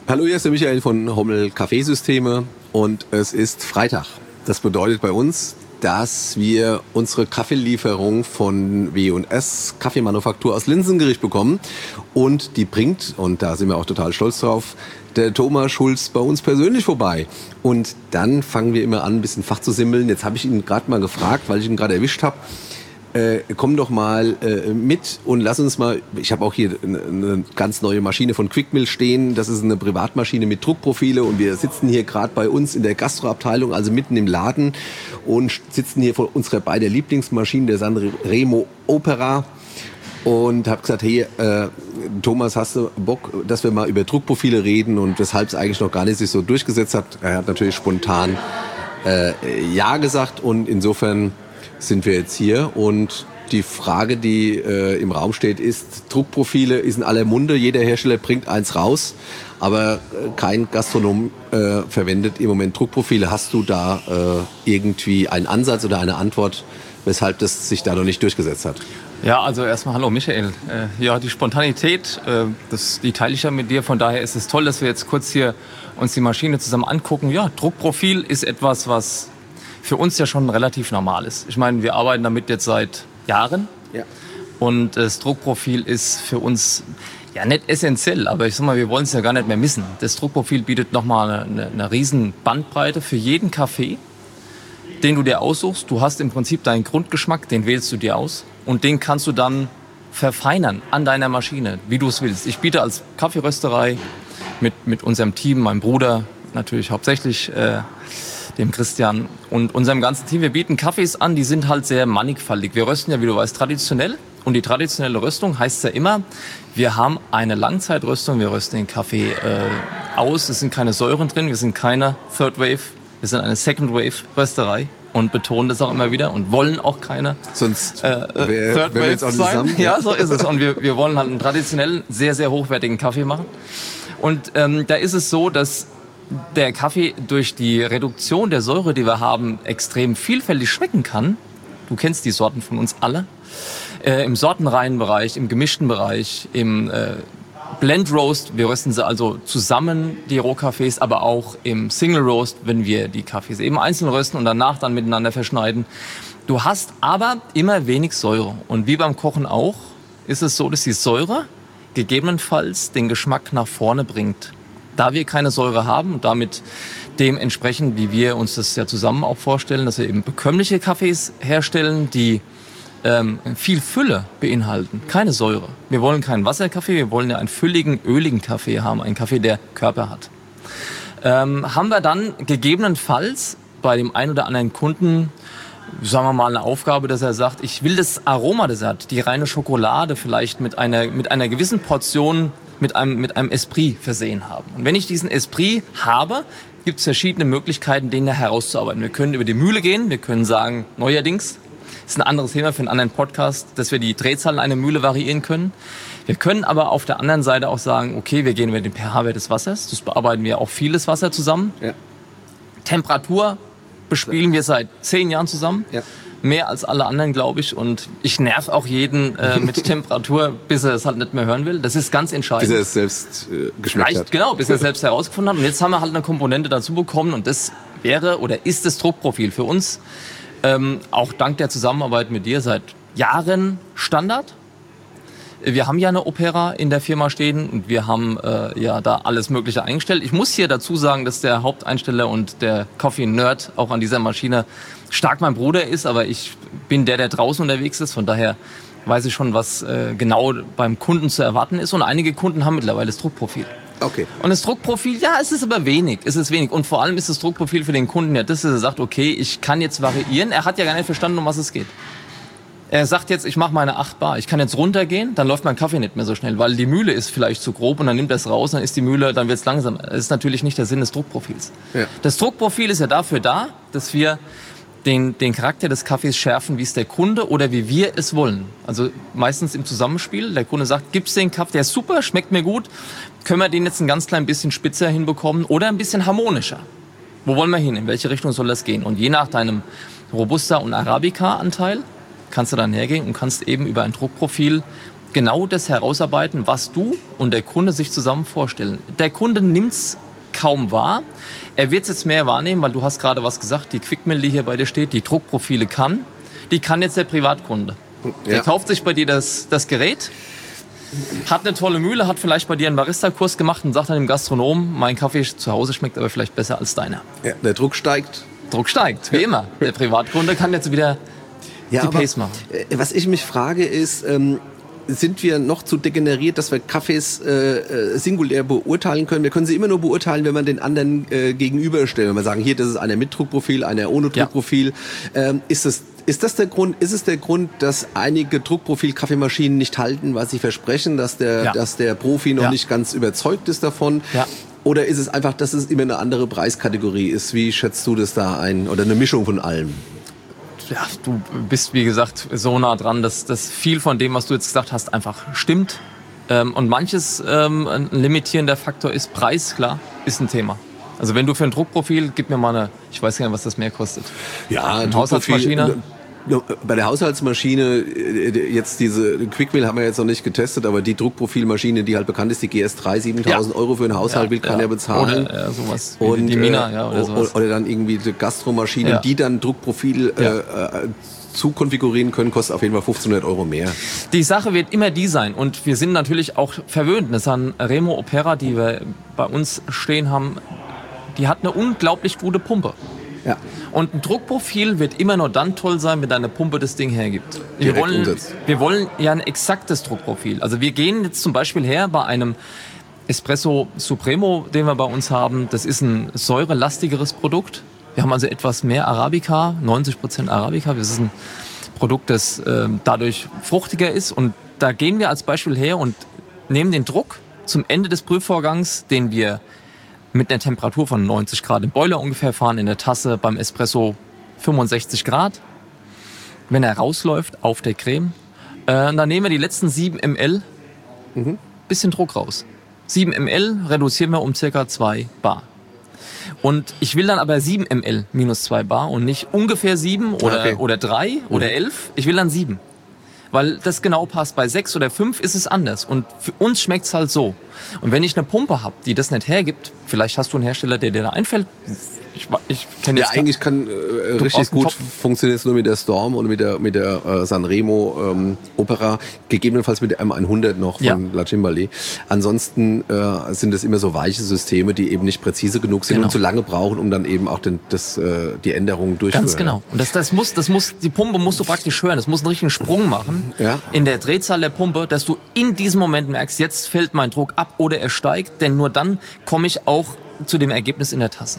Hallo, hier ist der Michael von Hommel Kaffeesysteme und es ist Freitag. Das bedeutet bei uns, dass wir unsere Kaffeelieferung von W&S Kaffeemanufaktur aus Linsengericht bekommen und die bringt, und da sind wir auch total stolz drauf, der Thomas Schulz bei uns persönlich vorbei. Und dann fangen wir immer an, ein bisschen Fach zu simmeln. Jetzt habe ich ihn gerade mal gefragt, weil ich ihn gerade erwischt habe. Komm doch mal mit und lass uns mal, ich habe auch hier eine ganz neue Maschine von Quickmill stehen, das ist eine Privatmaschine mit Druckprofile und wir sitzen hier gerade bei uns in der Gastroabteilung, also mitten im Laden und sitzen hier vor unserer beiden Lieblingsmaschinen, der Sanremo Opera, und habe gesagt, hey Thomas, hast du Bock, dass wir mal über Druckprofile reden und weshalb es eigentlich noch gar nicht sich so durchgesetzt hat. Er hat natürlich spontan ja gesagt und insofern sind wir jetzt hier und die Frage, die im Raum steht, ist, Druckprofile ist in aller Munde, jeder Hersteller bringt eins raus, aber kein Gastronom verwendet im Moment Druckprofile. Hast du da irgendwie einen Ansatz oder eine Antwort, weshalb das sich da noch nicht durchgesetzt hat? Ja, also erstmal hallo Michael. Ja, die Spontanität, die teile ich ja mit dir, von daher ist es toll, dass wir jetzt kurz hier uns die Maschine zusammen angucken. Ja, Druckprofil ist etwas, was für uns ja schon relativ normal ist. Ich meine, wir arbeiten damit jetzt seit Jahren. Ja. Und das Druckprofil ist für uns ja nicht essentiell, aber ich sag mal, wir wollen es ja gar nicht mehr missen. Das Druckprofil bietet nochmal eine riesen Bandbreite für jeden Kaffee, den du dir aussuchst. Du hast im Prinzip deinen Grundgeschmack, den wählst du dir aus und den kannst du dann verfeinern an deiner Maschine, wie du es willst. Ich biete als Kaffeerösterei mit unserem Team, meinem Bruder natürlich hauptsächlich, dem Christian und unserem ganzen Team. Wir bieten Kaffees an, die sind halt sehr mannigfaltig. Wir rösten ja, wie du weißt, traditionell. Und die traditionelle Röstung heißt ja immer, wir haben eine Langzeitröstung, wir rösten den Kaffee aus, es sind keine Säuren drin, wir sind keine Third Wave, wir sind eine Second Wave Rösterei und betonen das auch immer wieder und wollen auch keine Sonst Third Wave sein. Zusammen, ja, so ist es. Und wir wollen halt einen traditionellen, sehr, sehr hochwertigen Kaffee machen. Und da ist es so, dass der Kaffee durch die Reduktion der Säure, die wir haben, extrem vielfältig schmecken kann. Du kennst die Sorten von uns alle. Im sortenreinen Bereich, im gemischten Bereich, im Blend Roast. Wir rösten sie also zusammen, die Rohkaffees, aber auch im Single Roast, wenn wir die Kaffees eben einzeln rösten und danach dann miteinander verschneiden. Du hast aber immer wenig Säure. Und wie beim Kochen auch, ist es so, dass die Säure gegebenenfalls den Geschmack nach vorne bringt. Da wir keine Säure haben und damit dementsprechend, wie wir uns das ja zusammen auch vorstellen, dass wir eben bekömmliche Kaffees herstellen, die viel Fülle beinhalten, keine Säure. Wir wollen keinen Wasserkaffee, wir wollen ja einen fülligen, öligen Kaffee haben, einen Kaffee, der Körper hat. Haben wir dann gegebenenfalls bei dem einen oder anderen Kunden, sagen wir mal, eine Aufgabe, dass er sagt, ich will das Aroma, das er hat, die reine Schokolade vielleicht mit einer gewissen Portion mit einem Esprit versehen haben. Und wenn ich diesen Esprit habe, gibt es verschiedene Möglichkeiten, den herauszuarbeiten. Wir können über die Mühle gehen, wir können sagen, neuerdings, ist ein anderes Thema für einen anderen Podcast, dass wir die Drehzahl in einer Mühle variieren können. Wir können aber auf der anderen Seite auch sagen, okay, wir gehen über den pH-Wert des Wassers, das bearbeiten wir auch vieles Wasser zusammen. Ja. Temperatur bespielen wir seit 10 Jahren zusammen. Ja. Mehr als alle anderen, glaube ich. Und ich nerv auch jeden mit Temperatur, bis er es halt nicht mehr hören will. Das ist ganz entscheidend. Bis er es selbst geschmeckt hat. Genau, bis er es selbst herausgefunden hat. Und jetzt haben wir halt eine Komponente dazu bekommen. Und das wäre oder ist das Druckprofil für uns, auch dank der Zusammenarbeit mit dir, seit Jahren Standard. Wir haben ja eine Opera in der Firma stehen und wir haben ja da alles Mögliche eingestellt. Ich muss hier dazu sagen, dass der Haupteinsteller und der Coffee-Nerd auch an dieser Maschine stark mein Bruder ist, aber ich bin der draußen unterwegs ist. Von daher weiß ich schon, was genau beim Kunden zu erwarten ist. Und einige Kunden haben mittlerweile das Druckprofil. Okay. Und das Druckprofil, ja, es ist aber wenig. Es ist wenig. Und vor allem ist das Druckprofil für den Kunden ja das, dass er sagt, okay, ich kann jetzt variieren. Er hat ja gar nicht verstanden, um was es geht. Er sagt jetzt, ich mache meine 8 Bar, ich kann jetzt runtergehen, dann läuft mein Kaffee nicht mehr so schnell, weil die Mühle ist vielleicht zu grob und dann nimmt er es raus, dann ist die Mühle, dann wird es langsam. Das ist natürlich nicht der Sinn des Druckprofils. Ja. Das Druckprofil ist ja dafür da, dass wir den Charakter des Kaffees schärfen, wie es der Kunde oder wie wir es wollen. Also meistens im Zusammenspiel. Der Kunde sagt, gibt's den Kaffee, der ist super, schmeckt mir gut. Können wir den jetzt ein ganz klein bisschen spitzer hinbekommen oder ein bisschen harmonischer? Wo wollen wir hin? In welche Richtung soll das gehen? Und je nach deinem Robusta- und Arabica-Anteil kannst du dann hergehen und kannst eben über ein Druckprofil genau das herausarbeiten, was du und der Kunde sich zusammen vorstellen. Der Kunde nimmt's kaum wahr. Er wird es jetzt mehr wahrnehmen, weil du hast gerade was gesagt, die Quickmill, die hier bei dir steht, die Druckprofile die kann jetzt der Privatkunde. Der kauft sich bei dir das Gerät, hat eine tolle Mühle, hat vielleicht bei dir einen Barista-Kurs gemacht und sagt dann dem Gastronomen, mein Kaffee zu Hause schmeckt aber vielleicht besser als deiner. Ja, der Druck steigt. Druck steigt, wie immer. Der Privatkunde kann jetzt wieder die Pace machen. Was ich mich frage ist, sind wir noch zu degeneriert, dass wir Kaffees singulär beurteilen können? Wir können sie immer nur beurteilen, wenn man den anderen gegenüberstellen. Wenn wir sagen, hier, das ist einer mit Druckprofil, einer ohne Druckprofil. Ist es der Grund, dass einige Druckprofil-Kaffeemaschinen nicht halten, was sie versprechen, dass der Profi noch nicht ganz überzeugt ist davon? Ja. Oder ist es einfach, dass es immer eine andere Preiskategorie ist? Wie schätzt du das da ein? Oder eine Mischung von allem? Ja, du bist, wie gesagt, so nah dran, dass viel von dem, was du jetzt gesagt hast, einfach stimmt. Und manches ein limitierender Faktor ist Preis, klar, ist ein Thema. Also wenn du für ein Druckprofil, gib mir mal ich weiß gar nicht, was das mehr kostet. Ja, eine Haushaltsmaschine. Bei der Haushaltsmaschine, jetzt diese Quickmill haben wir jetzt noch nicht getestet, aber die Druckprofilmaschine, die halt bekannt ist, die GS3, 7.000 Euro für einen Haushalt will keiner bezahlen. Oder sowas wie die Mina, oder sowas. Oder dann irgendwie die Gastromaschinen, die dann Druckprofil zukonfigurieren können, kostet auf jeden Fall 1.500 Euro mehr. Die Sache wird immer die sein und wir sind natürlich auch verwöhnt. Das ist ein Remo Opera, die wir bei uns stehen haben, die hat eine unglaublich gute Pumpe. Ja. Und ein Druckprofil wird immer nur dann toll sein, wenn deine Pumpe das Ding hergibt. Wir wollen ja ein exaktes Druckprofil. Also wir gehen jetzt zum Beispiel her bei einem Espresso Supremo, den wir bei uns haben. Das ist ein säurelastigeres Produkt. Wir haben also etwas mehr Arabica, 90% Arabica. Das ist ein Produkt, das dadurch fruchtiger ist. Und da gehen wir als Beispiel her und nehmen den Druck zum Ende des Prüfvorgangs, den wir mit einer Temperatur von 90 Grad im Boiler ungefähr fahren, in der Tasse beim Espresso 65 Grad. Wenn er rausläuft auf der Creme, dann nehmen wir die letzten 7 ml, bisschen Druck raus. 7 ml reduzieren wir um ca. 2 Bar. Und ich will dann aber 7 ml minus 2 Bar und nicht ungefähr 7 oder 3 oder 11. Ich will dann 7. Weil das genau passt. Bei 6 oder 5 ist es anders. Und für uns schmeckt es halt so. Und wenn ich eine Pumpe habe, die das nicht hergibt, vielleicht hast du einen Hersteller, der dir da einfällt. Ich kenne jetzt eigentlich kann richtig gut funktioniert es nur mit der Storm und mit der Sanremo Opera, gegebenenfalls mit der M100 noch von La Cimbalé. Ansonsten sind es immer so weiche Systeme, die eben nicht präzise genug sind und zu lange brauchen, um dann eben auch die Änderungen durchzuführen. Ganz genau. Und die Pumpe musst du praktisch hören. Das muss einen richtigen Sprung machen in der Drehzahl der Pumpe, dass du in diesem Moment merkst, jetzt fällt mein Druck ab oder er steigt, denn nur dann komme ich auch zu dem Ergebnis in der Tasse.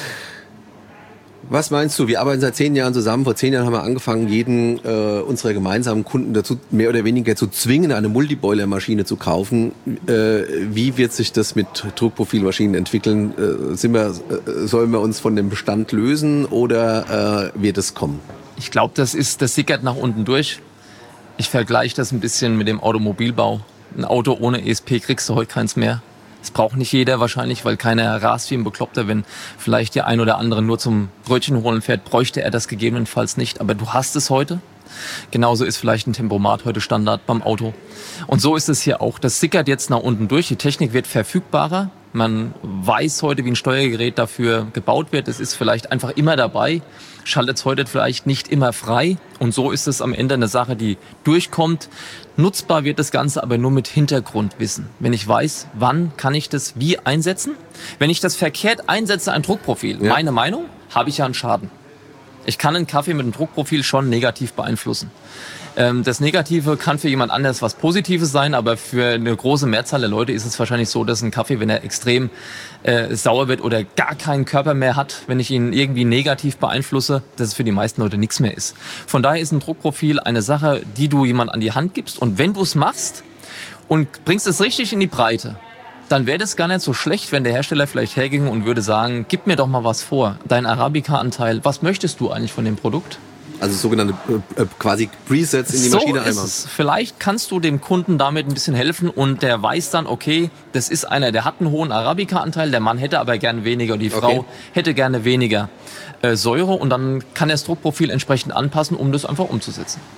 Was meinst du? Wir arbeiten seit 10 Jahren zusammen. Vor 10 Jahren haben wir angefangen, jeden unserer gemeinsamen Kunden dazu mehr oder weniger zu zwingen, eine Multiboiler-Maschine zu kaufen. Wie wird sich das mit Druckprofilmaschinen entwickeln? Sollen wir uns von dem Bestand lösen oder wird es kommen? Ich glaube, das sickert nach unten durch. Ich vergleiche das ein bisschen mit dem Automobilbau. Ein Auto ohne ESP kriegst du heute keins mehr. Das braucht nicht jeder wahrscheinlich, weil keiner rast wie ein Bekloppter. Wenn vielleicht der ein oder andere nur zum Brötchen holen fährt, bräuchte er das gegebenenfalls nicht. Aber du hast es heute. Genauso ist vielleicht ein Tempomat heute Standard beim Auto. Und so ist es hier auch. Das sickert jetzt nach unten durch. Die Technik wird verfügbarer. Man weiß heute, wie ein Steuergerät dafür gebaut wird. Es ist vielleicht einfach immer dabei. Schaltet es heute vielleicht nicht immer frei. Und so ist es am Ende eine Sache, die durchkommt. Nutzbar wird das Ganze aber nur mit Hintergrundwissen. Wenn ich weiß, wann kann ich das wie einsetzen. Wenn ich das verkehrt einsetze, ein Druckprofil, meine Meinung, habe ich ja einen Schaden. Ich kann einen Kaffee mit einem Druckprofil schon negativ beeinflussen. Das Negative kann für jemand anders was Positives sein, aber für eine große Mehrzahl der Leute ist es wahrscheinlich so, dass ein Kaffee, wenn er extrem sauer wird oder gar keinen Körper mehr hat, wenn ich ihn irgendwie negativ beeinflusse, dass es für die meisten Leute nichts mehr ist. Von daher ist ein Druckprofil eine Sache, die du jemand an die Hand gibst. Und wenn du es machst und bringst es richtig in die Breite, dann wäre das gar nicht so schlecht, wenn der Hersteller vielleicht herging und würde sagen, gib mir doch mal was vor, dein Arabica-Anteil, was möchtest du eigentlich von dem Produkt? Also sogenannte quasi Presets in die Maschine einmal. Vielleicht kannst du dem Kunden damit ein bisschen helfen und der weiß dann, okay, das ist einer, der hat einen hohen Arabica-Anteil, der Mann hätte aber gerne weniger, die Frau hätte gerne weniger Säure und dann kann er das Druckprofil entsprechend anpassen, um das einfach umzusetzen.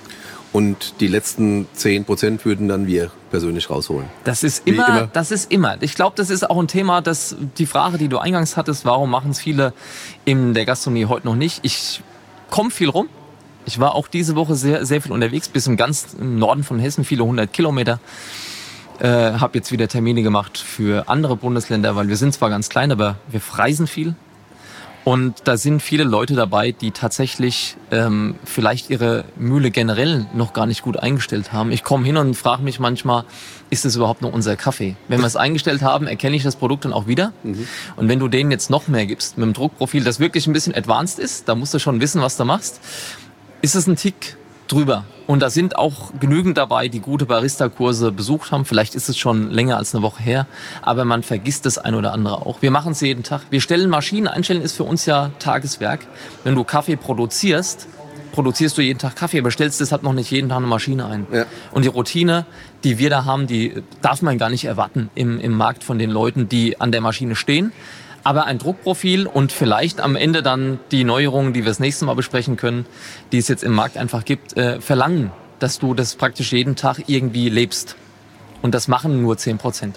und die letzten 10% würden dann wir persönlich rausholen. Das ist immer. Ich glaube, das ist auch ein Thema, dass die Frage, die du eingangs hattest, warum machen es viele in der Gastronomie heute noch nicht? Ich komme viel rum. Ich war auch diese Woche sehr, sehr viel unterwegs, bis im Norden von Hessen, viele 100 Kilometer. Habe jetzt wieder Termine gemacht für andere Bundesländer, weil wir sind zwar ganz klein, aber wir reisen viel. Und da sind viele Leute dabei, die tatsächlich vielleicht ihre Mühle generell noch gar nicht gut eingestellt haben. Ich komme hin und frage mich manchmal, ist das überhaupt noch unser Kaffee? Wenn wir es eingestellt haben, erkenne ich das Produkt dann auch wieder. Mhm. Und wenn du denen jetzt noch mehr gibst, mit einem Druckprofil, das wirklich ein bisschen advanced ist, da musst du schon wissen, was du machst, ist es ein Tick drüber. Und da sind auch genügend dabei, die gute Barista-Kurse besucht haben. Vielleicht ist es schon länger als eine Woche her, aber man vergisst das ein oder andere auch. Wir machen es jeden Tag. Wir stellen Maschinen. Einstellen ist für uns ja Tageswerk. Wenn du Kaffee produzierst du jeden Tag Kaffee, aber stellst deshalb noch nicht jeden Tag eine Maschine ein. Ja. Und die Routine, die wir da haben, die darf man gar nicht erwarten im Markt von den Leuten, die an der Maschine stehen. Aber ein Druckprofil und vielleicht am Ende dann die Neuerungen, die wir das nächste Mal besprechen können, die es jetzt im Markt einfach gibt, verlangen, dass du das praktisch jeden Tag irgendwie lebst. Und das machen nur 10%.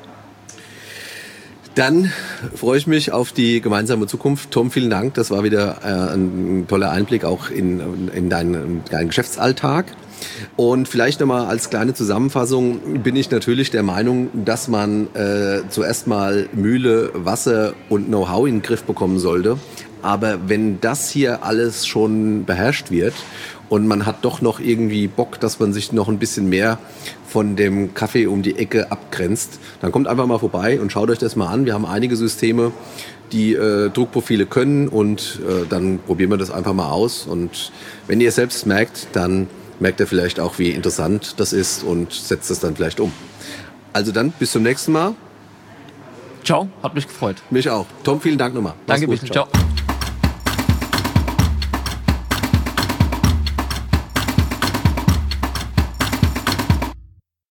Dann freue ich mich auf die gemeinsame Zukunft. Tom, vielen Dank. Das war wieder ein toller Einblick auch in deinen Geschäftsalltag. Und vielleicht nochmal als kleine Zusammenfassung bin ich natürlich der Meinung, dass man zuerst mal Mühle, Wasser und Know-how in den Griff bekommen sollte. Aber wenn das hier alles schon beherrscht wird und man hat doch noch irgendwie Bock, dass man sich noch ein bisschen mehr von dem Kaffee um die Ecke abgrenzt, dann kommt einfach mal vorbei und schaut euch das mal an. Wir haben einige Systeme, die Druckprofile können und dann probieren wir das einfach mal aus. Und wenn ihr selbst merkt, dann merkt ihr vielleicht auch, wie interessant das ist und setzt es dann vielleicht um. Also dann, bis zum nächsten Mal. Ciao, hat mich gefreut. Mich auch. Tom, vielen Dank nochmal. Danke, bitte. Ciao.